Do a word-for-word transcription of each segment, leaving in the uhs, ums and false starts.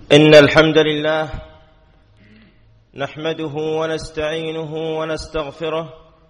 إن الحمد لله نحمده ونستعينه ونستغفره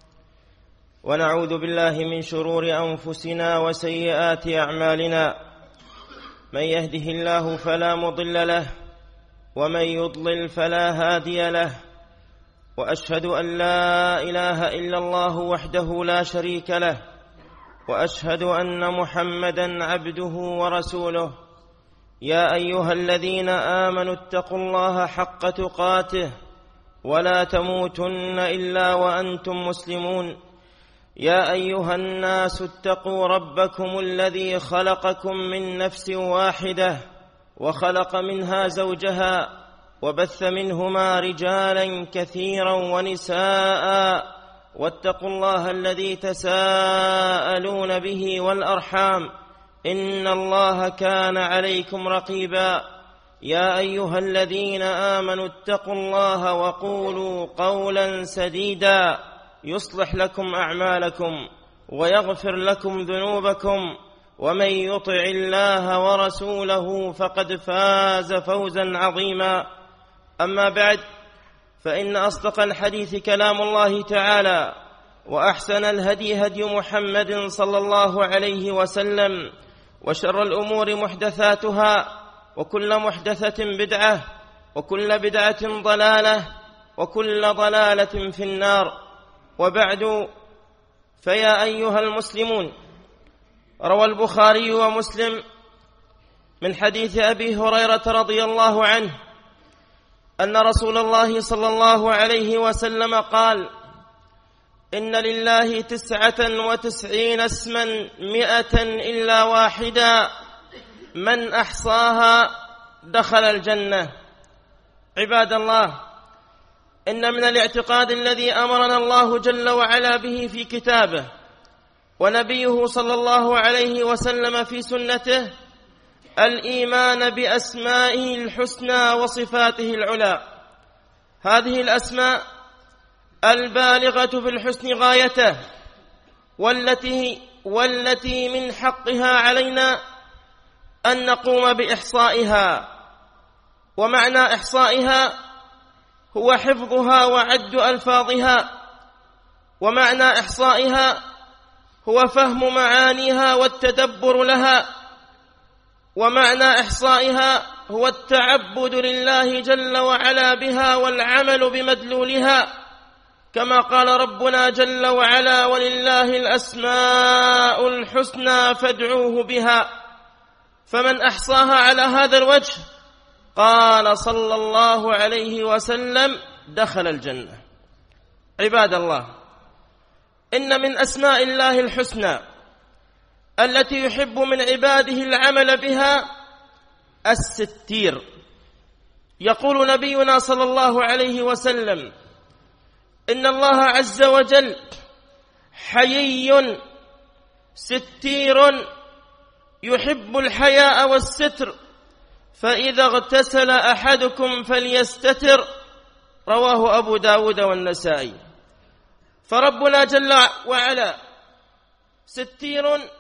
ونعوذ بالله من شرور أنفسنا وسيئات أعمالنا. من يهده الله فلا مضل له ومن يضلل فلا هادي له، وأشهد أن لا إله إلا الله وحده لا شريك له، وأشهد أن محمدًا عبده ورسوله. يا أيها الذين آمنوا اتقوا الله حق تقاته ولا تموتن إلا وأنتم مسلمون. يا أيها الناس اتقوا ربكم الذي خلقكم من نفس واحدة وخلق منها زوجها وبث منهما رجالا كثيرا ونساء، واتقوا الله الذي تساءلون به والأرحام إن الله كان عليكم رقيبا. يا أيها الذين آمنوا اتقوا الله وقولوا قولا سديدا يصلح لكم أعمالكم ويغفر لكم ذنوبكم، ومن يطع الله ورسوله فقد فاز فوزا عظيما. أما بعد، فإن أصدق الحديث كلام الله تعالى، وأحسن الهدي هدي محمد صلى الله عليه وسلم، وشر الأمور محدثاتها، وكل محدثة بدعة، وكل بدعة ضلالة، وكل ضلالة في النار. وبعد، فيا أيها المسلمون، روى البخاري ومسلم من حديث أبي هريرة رضي الله عنه أن رسول الله صلى الله عليه وسلم قال: إن لله تسعة وتسعين اسما مئة إلا واحدا من أحصاها دخل الجنة. عباد الله، إن من الاعتقاد الذي أمرنا الله جل وعلا به في كتابه ونبيه صلى الله عليه وسلم في سنته الإيمان بأسمائه الحسنى وصفاته العلى. هذه الأسماء البالغة في الحسن غايته، والتي والتي من حقها علينا أن نقوم بإحصائها. ومعنى إحصائها هو حفظها وعد ألفاظها، ومعنى إحصائها هو فهم معانيها والتدبر لها، ومعنى إحصائها هو التعبد لله جل وعلا بها والعمل بمدلولها، كما قال ربنا جل وعلا: ولله الأسماء الحسنى فادعوه بها. فمن أحصاها على هذا الوجه قال صلى الله عليه وسلم: دخل الجنة. عباد الله، إن من أسماء الله الحسنى التي يحب من عباده العمل بها الستير. يقول نبينا صلى الله عليه وسلم: إن الله عز وجل حيي ستير يحب الحياء والستر، فإذا اغتسل أحدكم فليستتر. رواه أبو داود والنسائي. فربنا جل وعلا ستير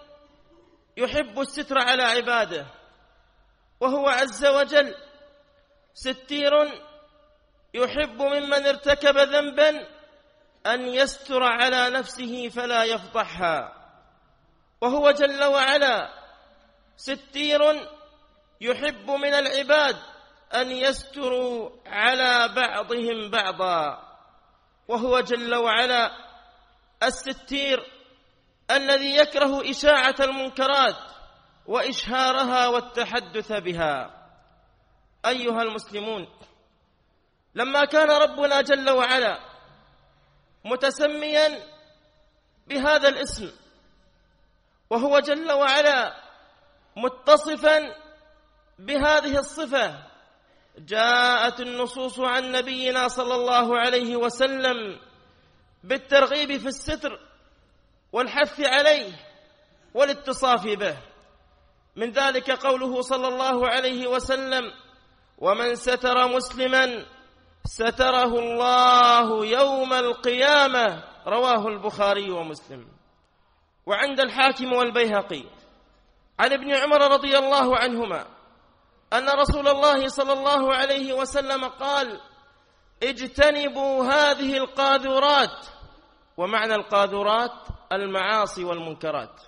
يحب الستر على عباده، وهو عز وجل ستير يحب ممن ارتكب ذنبا أن يستر على نفسه فلا يفضحها، وهو جل وعلا ستير يحب من العباد أن يستروا على بعضهم بعضا، وهو جل وعلا الستير الذي يكره إشاعة المنكرات وإشهارها والتحدث بها. أيها المسلمون، لما كان ربنا جل وعلا متسميا بهذا الاسم، وهو جل وعلا متصفا بهذه الصفة، جاءت النصوص عن نبينا صلى الله عليه وسلم بالترغيب في الستر والحث عليه والاتصاف به. من ذلك قوله صلى الله عليه وسلم: ومن ستر مسلما ستره الله يوم القيامة. رواه البخاري ومسلم. وعند الحاكم والبيهقي عن ابن عمر رضي الله عنهما أن رسول الله صلى الله عليه وسلم قال: اجتنبوا هذه القاذورات. ومعنى القاذورات المعاصي والمنكرات.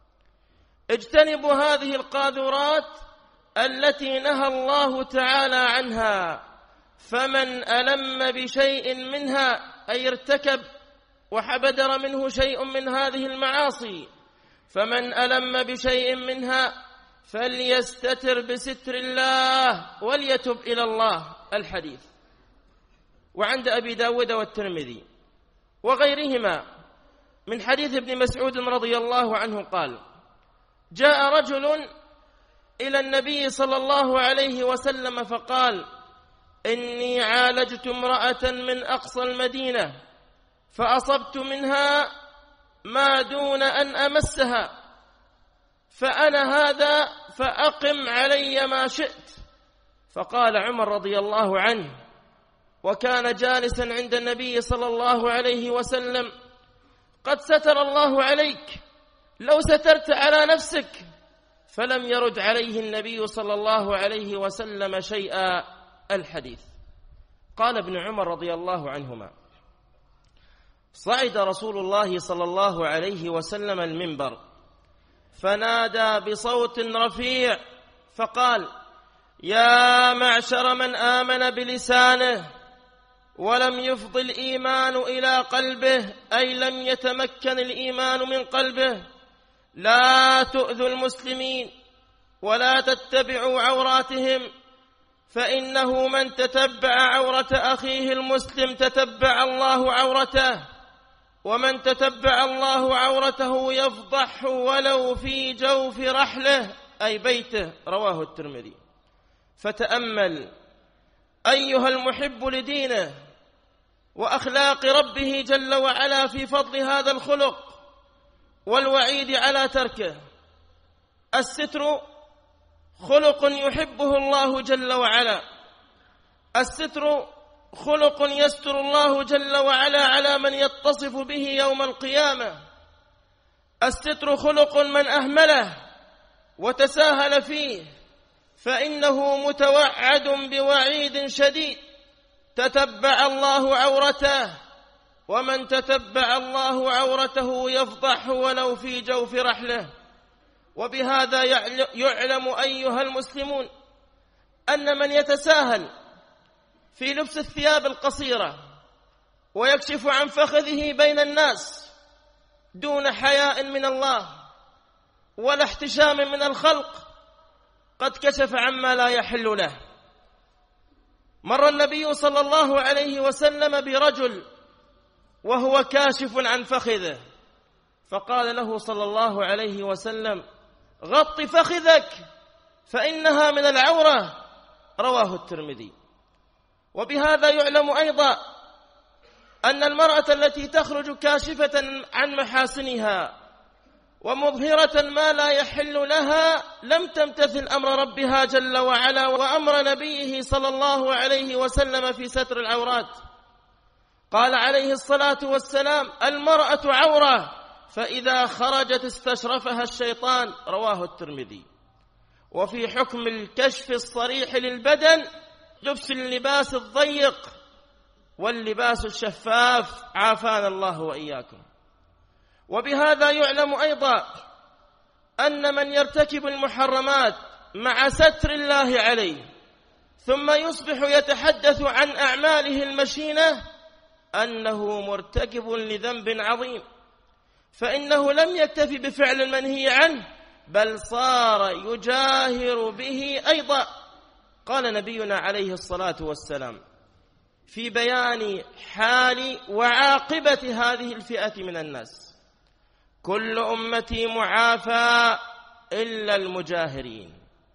اجتنبوا هذه القاذورات التي نهى الله تعالى عنها، فمن ألم بشيء منها أي ارتكب وحبدر منه شيء من هذه المعاصي، فمن ألم بشيء منها فليستتر بستر الله وليتب إلى الله. الحديث. وعند أبي داود والترمذي وغيرهما من حديث ابن مسعود رضي الله عنه قال: جاء رجل إلى النبي صلى الله عليه وسلم فقال: إني عالجت امرأة من أقصى المدينة فأصبت منها ما دون أن أمسها، فأنا هذا فأقم علي ما شئت. فقال عمر رضي الله عنه وكان جالسا عند النبي صلى الله عليه وسلم: قد ستر الله عليك، لو سترت على نفسك. فلم يرد عليه النبي صلى الله عليه وسلم شيئا. الحديث. قال ابن عمر رضي الله عنهما: صعد رسول الله صلى الله عليه وسلم المنبر فنادى بصوت رفيع فقال: يا معشر من آمن بلسانه ولم يفض الإيمان إلى قلبه، أي لم يتمكن الإيمان من قلبه، لا تؤذوا المسلمين ولا تتبعوا عوراتهم، فإنه من تتبع عورة أخيه المسلم تتبع الله عورته، ومن تتبع الله عورته يفضحه ولو في جوف رحله، أي بيته. رواه الترمذي. فتأمل أيها المحب لدينه وأخلاق ربه جل وعلا في فضل هذا الخلق والوعيد على تركه. الستر خلق يحبه الله جل وعلا، الستر خلق يستر الله جل وعلا على من يتصف به يوم القيامة. الستر خلق من أهمله وتساهل فيه فإنه متوعد بوعيد شديد. تتبع الله عورته، ومن تتبع الله عورته يفضحه ولو في جوف رحله. وبهذا يعلم أيها المسلمون أن من يتساهل في لبس الثياب القصيرة ويكشف عن فخذه بين الناس دون حياء من الله ولا احتشام من الخلق قد كشف عما لا يحل له. مر النبي صلى الله عليه وسلم برجل وهو كاشف عن فخذه، فقال له صلى الله عليه وسلم: غط فخذك فإنها من العورة. رواه الترمذي. وبهذا يعلم أيضا أن المرأة التي تخرج كاشفة عن محاسنها ومظهرة ما لا يحل لها لم تمتثل أمر ربها جل وعلا وأمر نبيه صلى الله عليه وسلم في ستر العورات. قال عليه الصلاة والسلام: المرأة عورة، فإذا خرجت استشرفها الشيطان. رواه الترمذي. وفي حكم الكشف الصريح للبدن لبس اللباس الضيق واللباس الشفاف، عافانا الله وإياكم. وبهذا يعلم أيضا أن من يرتكب المحرمات مع ستر الله عليه ثم يصبح يتحدث عن أعماله المشينة أنه مرتكب لذنب عظيم، فإنه لم يكتفي بفعل المنهي عنه بل صار يجاهر به أيضا. قال نبينا عليه الصلاة والسلام في بيان حال وعاقبة هذه الفئة من الناس: كل أمتي معافى إلا المجاهرين.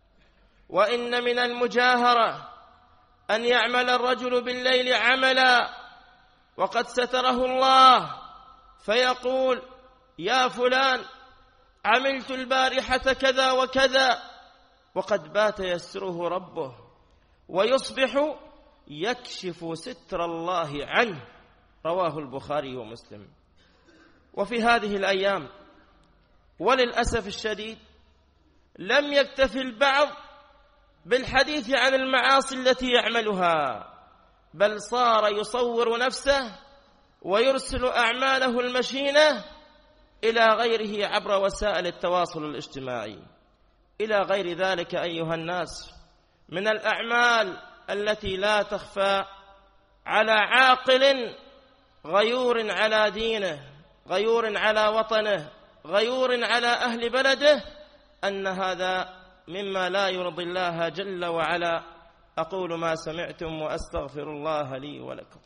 وإن من المجاهرة أن يعمل الرجل بالليل عملا وقد ستره الله فيقول: يا فلان عملت البارحة كذا وكذا، وقد بات يستره ربه، ويصبح يكشف ستر الله عنه. رواه البخاري ومسلم. وفي هذه الأيام وللأسف الشديد لم يكتفي البعض بالحديث عن المعاصي التي يعملها، بل صار يصور نفسه ويرسل أعماله المشينة إلى غيره عبر وسائل التواصل الاجتماعي. إلى غير ذلك أيها الناس من الأعمال التي لا تخفى على عاقل غيور على دينه، غيور على وطنه، غيور على أهل بلده، أن هذا مما لا يرضي الله جل وعلا. أقول ما سمعتم وأستغفر الله لي ولكم.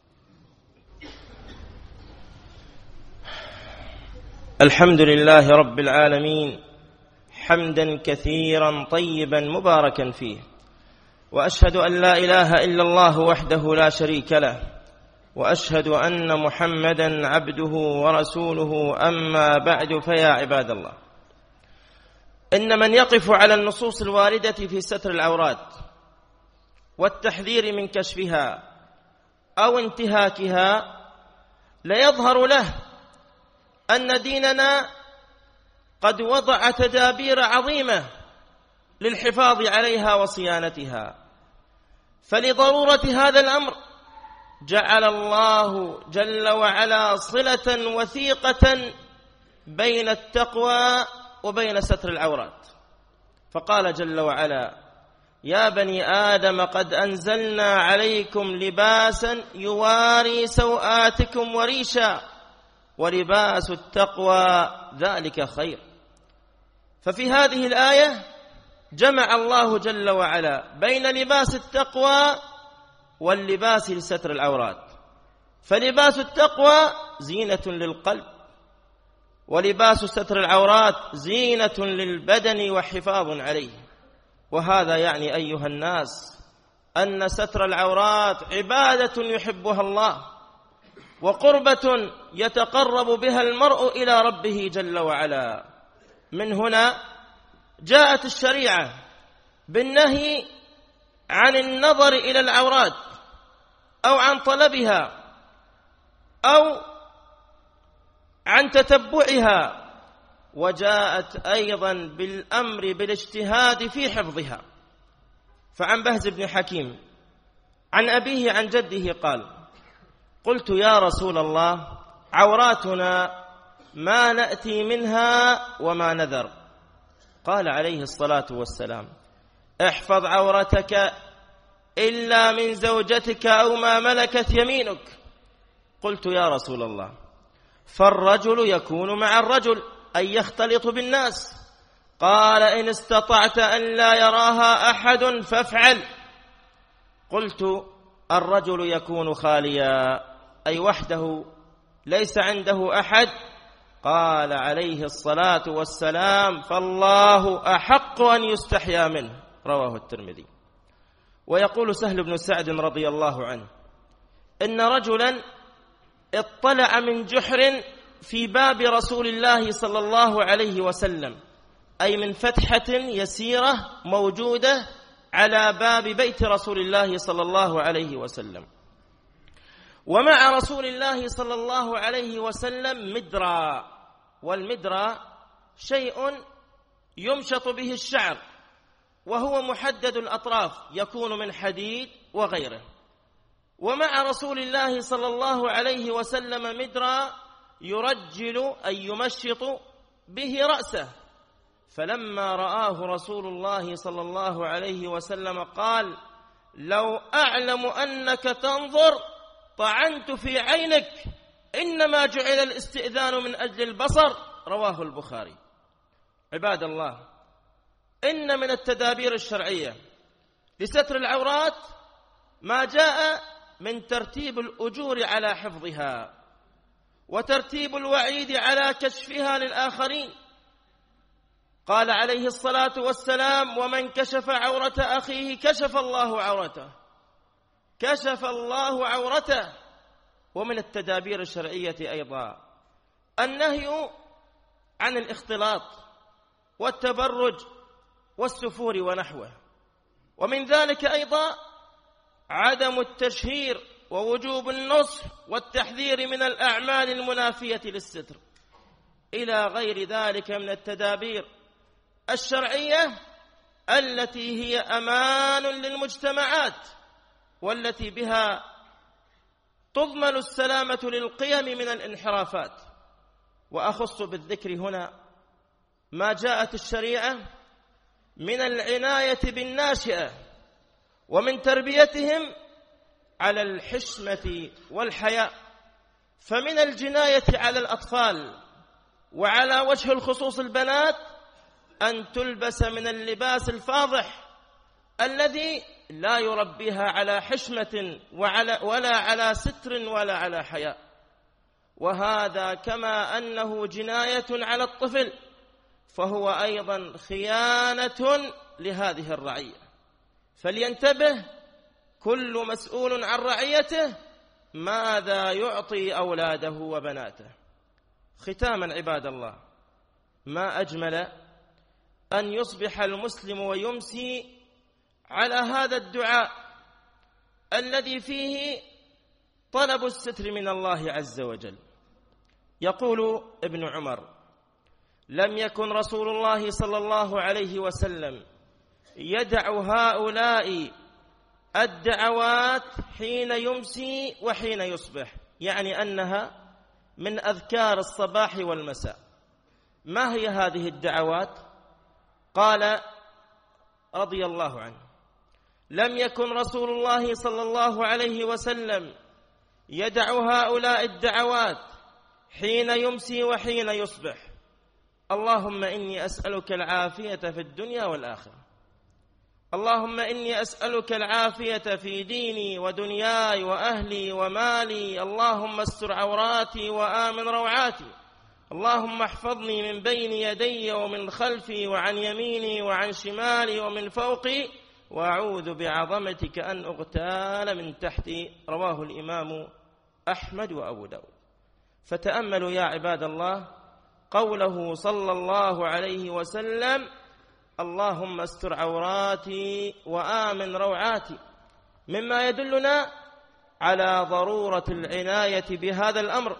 الحمد لله رب العالمين، حمدا كثيرا طيبا مباركا فيه، وأشهد أن لا إله إلا الله وحده لا شريك له، وأشهد أن محمدا عبده ورسوله. أما بعد، فيا عباد الله، إن من يقف على النصوص الواردة في ستر العورات والتحذير من كشفها أو انتهاكها ليظهر له أن ديننا قد وضع تدابير عظيمة للحفاظ عليها وصيانتها. فلضرورة هذا الأمر جعل الله جل وعلا صلة وثيقة بين التقوى وبين ستر العورات، فقال جل وعلا: يا بني آدم قد أنزلنا عليكم لباسا يواري سوآتكم وريشا ولباس التقوى ذلك خير. ففي هذه الآية جمع الله جل وعلا بين لباس التقوى واللباس لستر العورات. فلباس التقوى زينة للقلب، ولباس ستر العورات زينة للبدن وحفاظ عليه. وهذا يعني أيها الناس أن ستر العورات عبادة يحبها الله، وقربة يتقرب بها المرء إلى ربه جل وعلا. من هنا جاءت الشريعة بالنهي عن النظر إلى العورات أو عن طلبها أو عن تتبعها، وجاءت أيضا بالأمر بالاجتهاد في حفظها. فعن بهز بن حكيم عن أبيه عن جده قال: قلت يا رسول الله، عوراتنا ما نأتي منها وما نذر. قال عليه الصلاة والسلام: احفظ عورتك إلا من زوجتك أو ما ملكت يمينك. قلت يا رسول الله، فالرجل يكون مع الرجل أي يختلط بالناس. قال: إن استطعت أن لا يراها أحد فافعل. قلت: الرجل يكون خاليا أي وحده ليس عنده أحد. قال عليه الصلاة والسلام: فالله أحق أن يستحيا منه. رواه الترمذي. ويقول سهل بن سعد رضي الله عنه: إن رجلا اطلع من جحر في باب رسول الله صلى الله عليه وسلم، أي من فتحة يسيرة موجودة على باب بيت رسول الله صلى الله عليه وسلم، ومع رسول الله صلى الله عليه وسلم مدرى. والمدرى شيء يمشط به الشعر، وهو محدد الأطراف، يكون من حديد وغيره. ومع رسول الله صلى الله عليه وسلم مدرى يرجل أي يمشط به رأسه. فلما رآه رسول الله صلى الله عليه وسلم قال: لو أعلم أنك تنظر طعنت في عينك، إنما جعل الاستئذان من أجل البصر. رواه البخاري. عباد الله، إن من التدابير الشرعية لستر العورات ما جاء من ترتيب الأجور على حفظها، وترتيب الوعيد على كشفها للآخرين. قال عليه الصلاة والسلام: ومن كشف عورة أخيه كشف الله عورته، كشف الله عورته. ومن التدابير الشرعية أيضا النهي عن الاختلاط والتبرج والسفور ونحوه. ومن ذلك أيضا عدم التشهير ووجوب النصح والتحذير من الأعمال المنافية للستر. إلى غير ذلك من التدابير الشرعية التي هي أمان للمجتمعات والتي بها تضمن السلامة للقيم من الانحرافات. وأخص بالذكر هنا ما جاءت الشريعة من العناية بالناشئة ومن تربيتهم على الحشمة والحياء. فمن الجناية على الأطفال وعلى وجه الخصوص البنات أن تلبس من اللباس الفاضح الذي لا يربيها على حشمة وعلى ولا على ستر ولا على حياء. وهذا كما أنه جناية على الطفل فهو أيضا خيانة لهذه الرعية. فلينتبه كل مسؤول عن رعيته ماذا يعطي أولاده وبناته. ختاما عباد الله، ما أجمل أن يصبح المسلم ويمسي على هذا الدعاء الذي فيه طلب الستر من الله عز وجل. يقول ابن عمر: لم يكن رسول الله صلى الله عليه وسلم يدع هؤلاء الدعوات حين يمسي وحين يصبح، يعني أنها من أذكار الصباح والمساء. ما هي هذه الدعوات؟ قال رضي الله عنه: لم يكن رسول الله صلى الله عليه وسلم يدع هؤلاء الدعوات حين يمسي وحين يصبح: اللهم إني أسألك العافية في الدنيا والآخرة، اللهم إني أسألك العافية في ديني ودنياي وأهلي ومالي، اللهم استر عوراتي وآمن روعاتي، اللهم احفظني من بين يدي ومن خلفي وعن يميني وعن شمالي ومن فوقي، وأعوذ بعظمتك أن أغتال من تحتي. رواه الإمام أحمد وأبو داود. فتأملوا يا عباد الله قوله صلى الله عليه وسلم: اللهم استر عوراتي وآمن روعاتي، مما يدلنا على ضرورة العناية بهذا الأمر،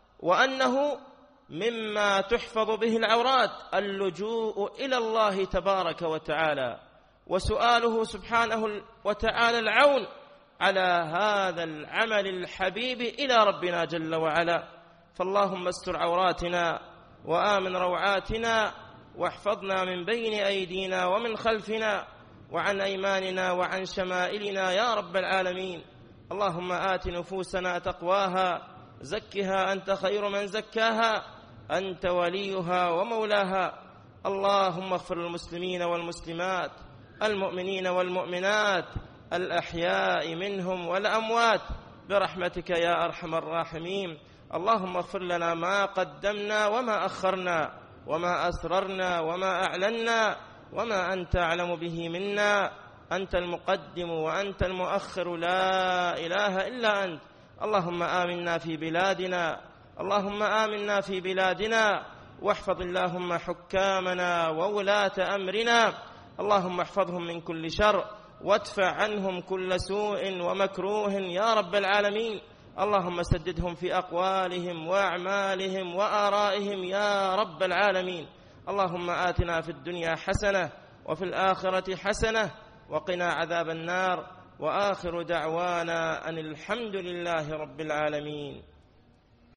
وأنه مما تحفظ به العورات اللجوء إلى الله تبارك وتعالى وسؤاله سبحانه وتعالى العون على هذا العمل الحبيب إلى ربنا جل وعلا. فاللهم استر عوراتنا وآمن روعاتنا، واحفظنا من بين أيدينا ومن خلفنا وعن أيماننا وعن شمائلنا يا رب العالمين. اللهم آت نفوسنا تقواها، زكها أنت خير من زكاها، أنت وليها ومولاها. اللهم اغفر للمسلمين والمسلمات، المؤمنين والمؤمنات، الأحياء منهم والأموات برحمتك يا أرحم الراحمين. اللهم اغفر لنا ما قدمنا وما أخرنا وما أسررنا وما أعلنا وما أنت أعلم به منا. أنت المقدم وأنت المؤخر، لا إله إلا أنت. اللهم آمنا في بلادنا، اللهم آمنا في بلادنا، واحفظ اللهم حكامنا وولاة أمرنا. اللهم احفظهم من كل شر، وادفع عنهم كل سوء ومكروه يا رب العالمين. اللهم سددهم في أقوالهم وأعمالهم وآرائهم يا رب العالمين. اللهم آتنا في الدنيا حسنة وفي الآخرة حسنة وقنا عذاب النار. وآخر دعوانا أن الحمد لله رب العالمين.